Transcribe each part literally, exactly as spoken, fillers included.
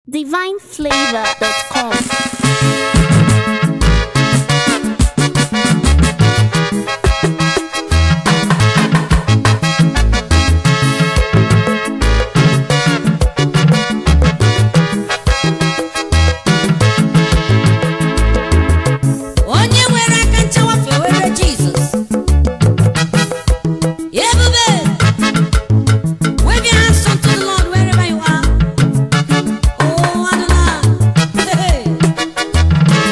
divine flavor dot com. Oh, I don't know. Hey.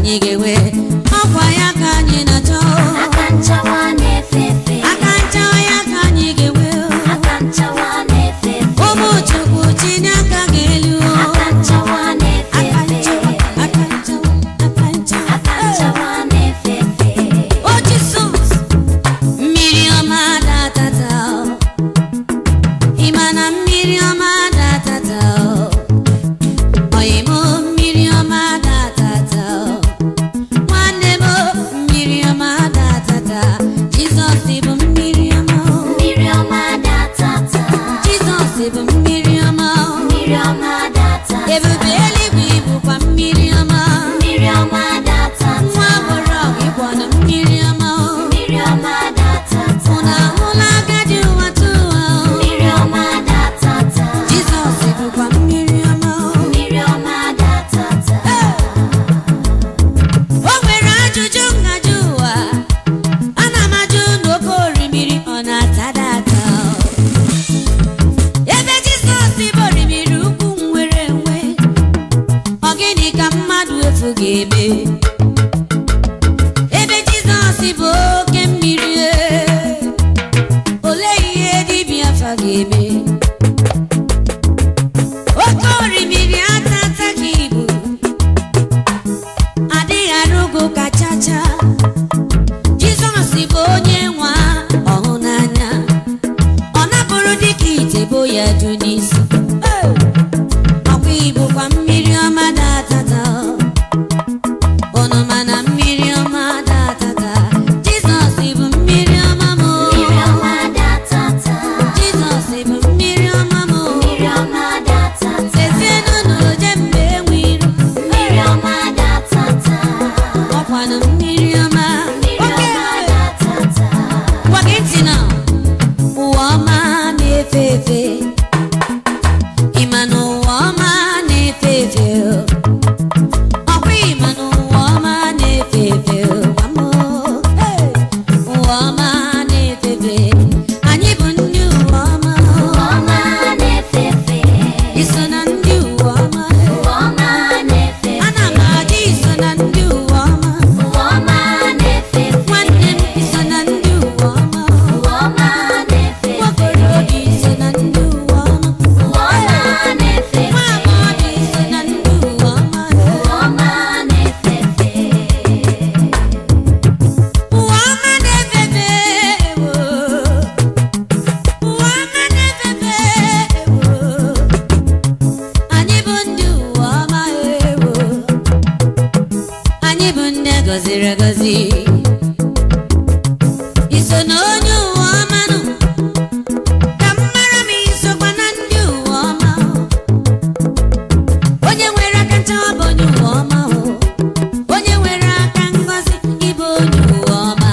anyị ga-enwe ọkwa ya ka anyị na-achọ aka nchawa na-efe efe aka nchawa ya ka anyị ga-enwe aka nchawa na-efe efe ụmụ Chukwu Chineke ga-elu aka nchawa na-efe efe aka nchawa aka nchawa aka nchawa na-efe efe o Jizọs mmiri ọma datata ịma na mmiri ọma datata oyimo mmiri ọma datata nwanne m mmiri ọma datata Jizọs bụ mmiri ọma mmiri ọma datata Jizọs bụ mmiri ọma mmiri ọma datata ebube eluigwe bụkwa mmiri ọma mmiri ọma datata nwa agbọrọ ịgwọ na mmiri ọma mmiri ọma datata ụna ahụla agadi ụwa tụwa mmiri ọma datata Jizọs bụkwa mmiri ọma mmiri ọma datata o nwere ajụjụ ngajụ ụwa ana m ajụ n'oke orimiri ọ na-atada ata ebe Jizọs bụ orimiri ukwu nwere enwe ọ gịnị ka mmadụ efu ga-eme ebe Jizọs bụ oke mmiri olee ihe dibịa afa ga-eme oke orimiri atata ka ibu adịghị arụgo kachacha Jizọs bụ onye nwa ọhụ n'anya ọ napụrụ dịka ite bo ya ju n'isi ọkwa ibụkwa mmiri ọma datata unu ma na mmiri ọma datata Jizọs bụ mmiri ọma m mmiri ọma datata Jizọs bụ mmiri ọma m mmiri ọma datata sezienụ n'oje mgbe enwe iru mmiri ọma datata ọkwanụ mmiri ọma mmiri ọma datata gwa gị ntị na ụwa ọma na-efe efe ịma na ụwa ọma na-efe efe ọkwa ịma na ụwa ọma na-efe efe gwa m ụwa ọma na-efe efe anyị bụ ndị ụwa ọma ụwa ọma na-efe efe iso na ndị ụwa ọma ụwa ọma na-efe ana m adị iso na ndị ụwa ọma ụwa ọma na-efe efe nwanne m iso na ndị ụwa ọma ụwa ọma na-efe nwakorobịa iso na ndị ụwa ọma ụwa ọma na-efe nwa agbọghọ iso na ndị ụwa ọma ụwa ọma na-efe efe ụwa ọma na-efe efe ewo ụwa ọma na-efe efe ewo anyị bụ ndị ụwa ọma ewo anyị bụ ndị gọziri agọzi iso na onye ụwa ọma nụ ka m mara ma isokwa na ndị ụwa ọma onye nwere aka nchawa bụ onye ụwa ọma onye nwere aka ngọzi ịbụ onye ụwa ọma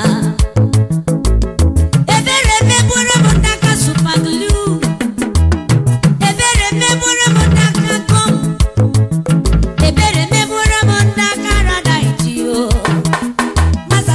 ebere megburu m ndaka supaglu ebere megburu m ndaka kom ebere megburu m ndaka radaitio masa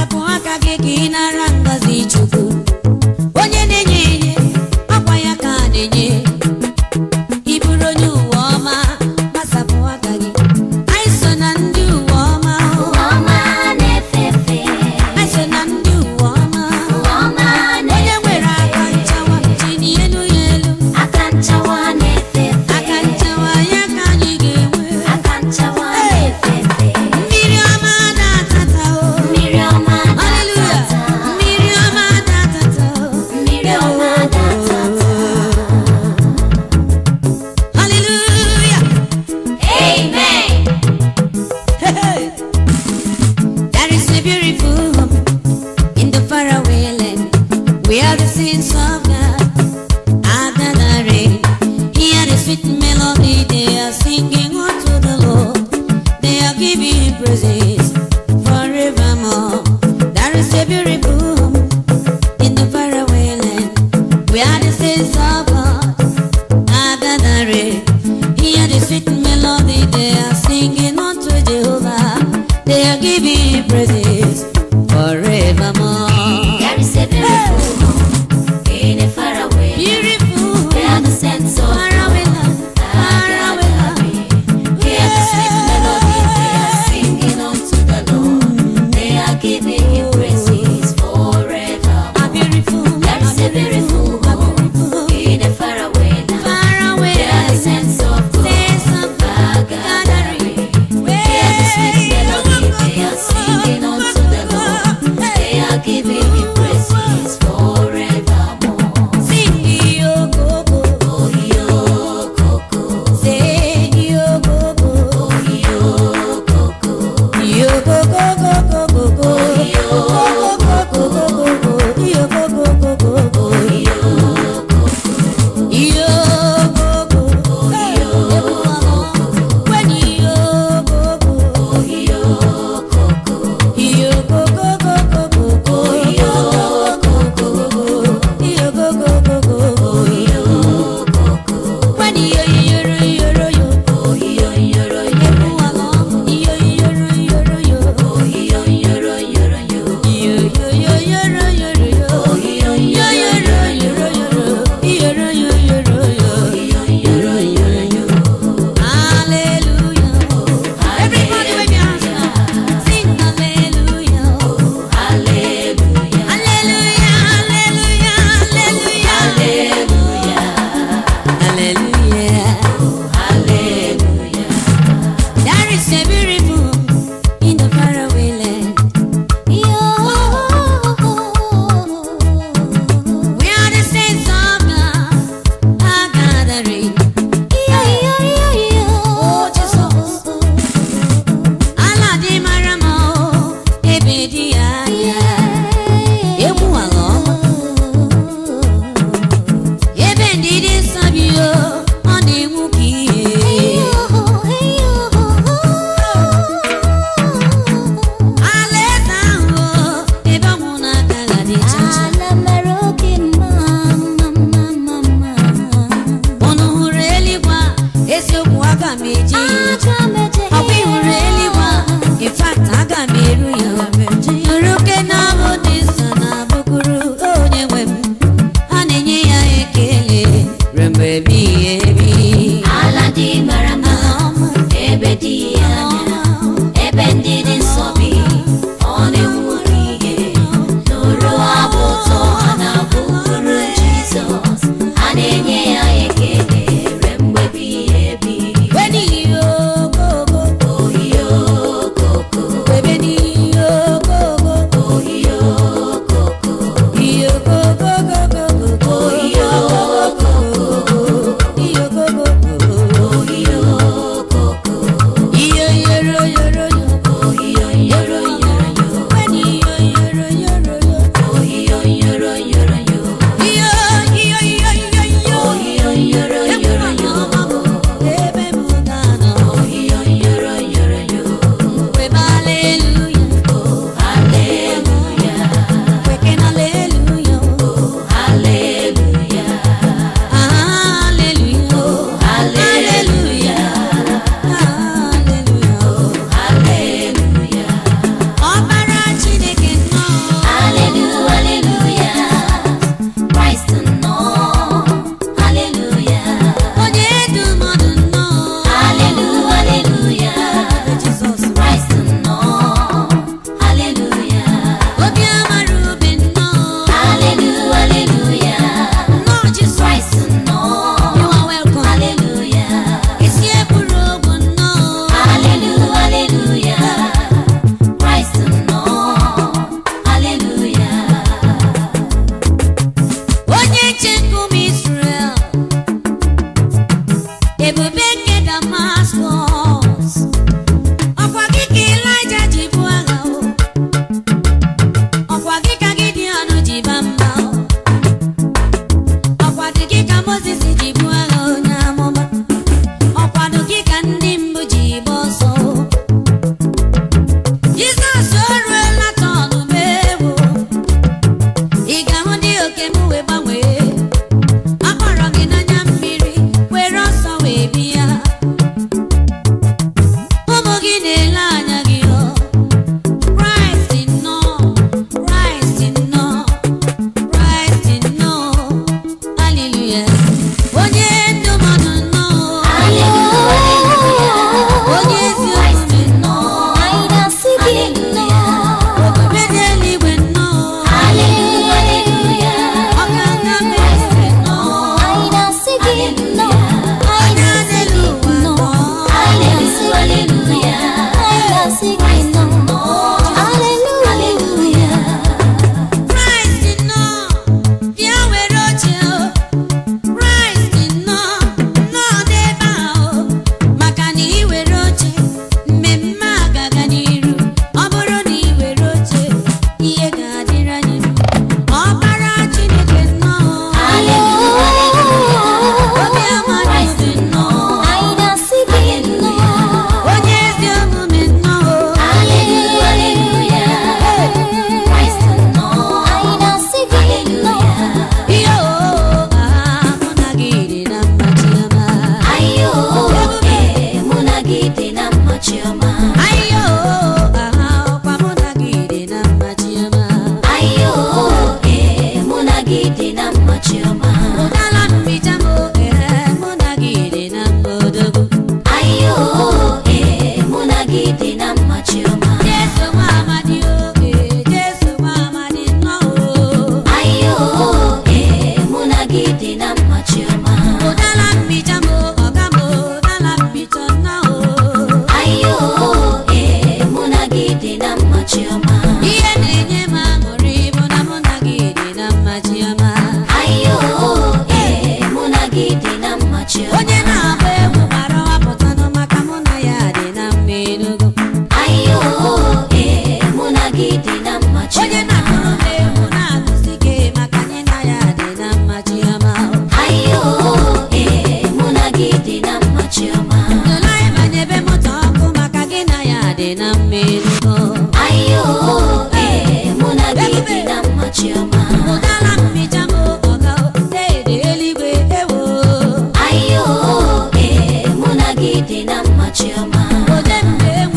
Ọkwa gị ka Elijah ji bụ agha o. Ọkwa gị ka Gideon ji ba mba o. Ọkwa dị gị ka Moses ji bụ agha onye amụma. Ọkwa dị gị ka ndị mbụ ji gba ọsọ o. Jizọs o ruela tọnụ mewo. Ị ga-ahụ ndị oke m wee gbanwee. Akpọrọ gị n'anya mmiri were ọsọ wee bịa. Ụmụ gị na-ele anya gị o. Christ nọ, Christ nọ, Christ nọ. Hallelujah. Onye ndụmọdụ nọ. Onye ezi omume nọ. Okpukpe dị eluigwe nọ. Ọkanga mmeri nọ. Anya n'elu ụwa nọ. Christ nọ. Bịa were oche o. Christ nọ. Nọ n'ebe a o. Maka na ị were oche, mmemme a ga-aga n'iru. Ọ bụrụ na ị were oche, ihe ga-adịrị anyị mma. Ọbara Chineke nọ. Obi ọma Jizọs nọ. Onye ezi omume nọ. Ihe o, ah, mụ na gị dị na mma Chioma. Ayo, ah, ọkwa mụ na gị dị na mma Chioma. Ụdala mbicha m oge, mụ na gị dị na mma odogwu. Jesu nwa amadi oge, Jesu nwa amadi nnọọ o. Ụdala mbicha m ọga m, ụdala mbicha nnọọ o. Ihe na-enye m aṅụrị bụ na mụ na gị dị na mma Chioma. Onye na-agba egwu mara wapụtanụ maka mụ na ya dị na mma enugo. Onye na-akụrụ m egwu na-agụsi ike maka anyị na ya dị na mma Chioma. Dola ịbanyebe moto ọkụ maka gị na ya dị na mma enugo. Ụdala mmicha m ọga na-ede eluigwe ewo. Ode mgbe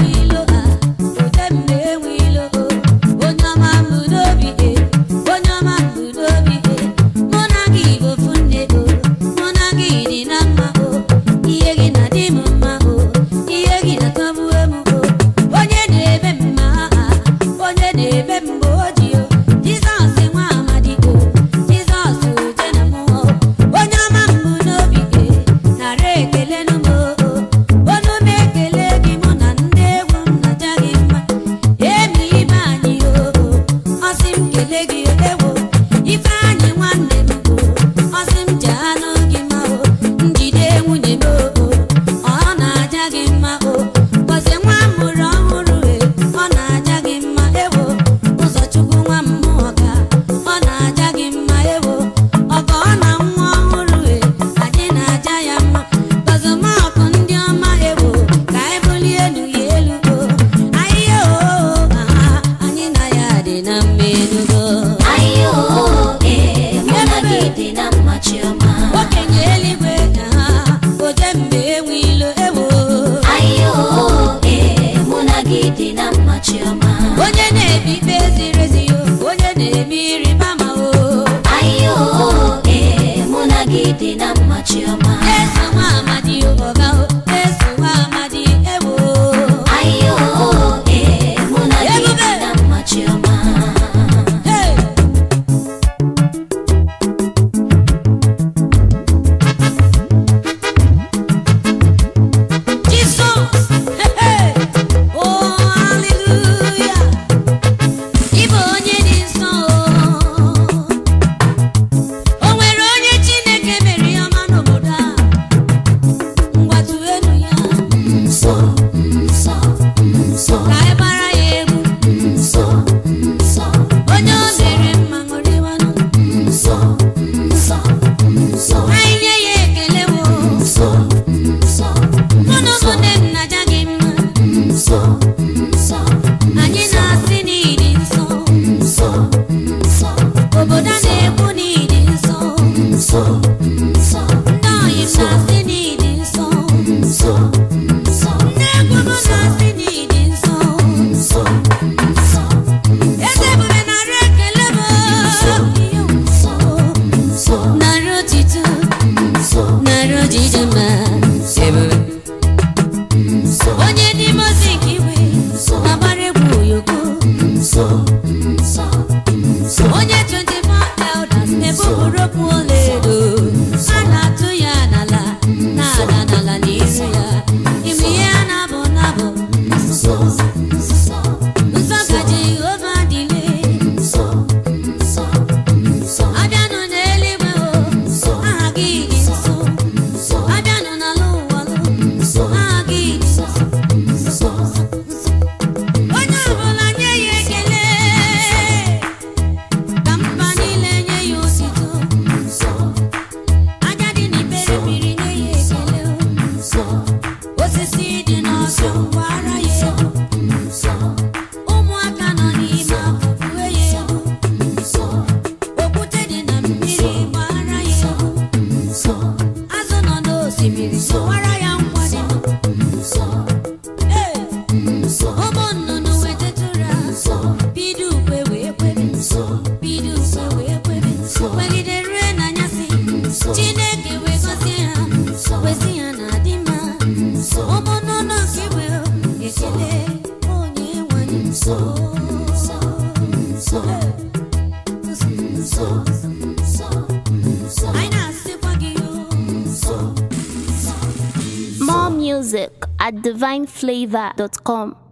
ka ị gbara ya egwu onye o mere mma ṅụrịwanụ anyị nye ya ekele wo mụ na ụmụnne m na-aja gị mma anyị na-asị n'ịdị nsọ obodo a na-ekwu n'ịdị nsọ ndị oyi m na-asị n'ịdị nsọ ndị egwu m na-asị n'ịdị nsọ eze ebube narị ekele m narị otito narị ojiji mma ebube onye n'ime ozi nke igwe na-agbara egwu oyoko onye twenty-four elders na-ebupụrụ okwu ọlaedo a na-atụ ya n'ala na-ada n'ala n'iru ya ime ihe a na-abụ n'abụ nsọ ka Jehova dịle abịanụ n'eluigwe o aha gị dị nsọ abịanụ n'ala ụwa aha gị dị nsọ onye ọbụla nye ya ekele ka mba niile nye ya osito aja dị n'ikpere mmiri nye ya ekele osisi dị n'ọdụ gbara ya egwu ụmụaka nọ n'ime afọ bue ya egwu okwute dị na mmiri gbara ya egwu azụ nọ n'osimiri gbara ya nkwa dị ee ụmụ nnụnụ wetetụra bido ukwe wee kwebe bido ukwe wee kwebe kwegide rue n'anyasị Chineke wee gọzie ha wezi ha na adị mma ụmụ nnụnụ nke igwe ekele onye nwanyị nsọ anyị na-asịkwa gị More music at divine flavor dot com.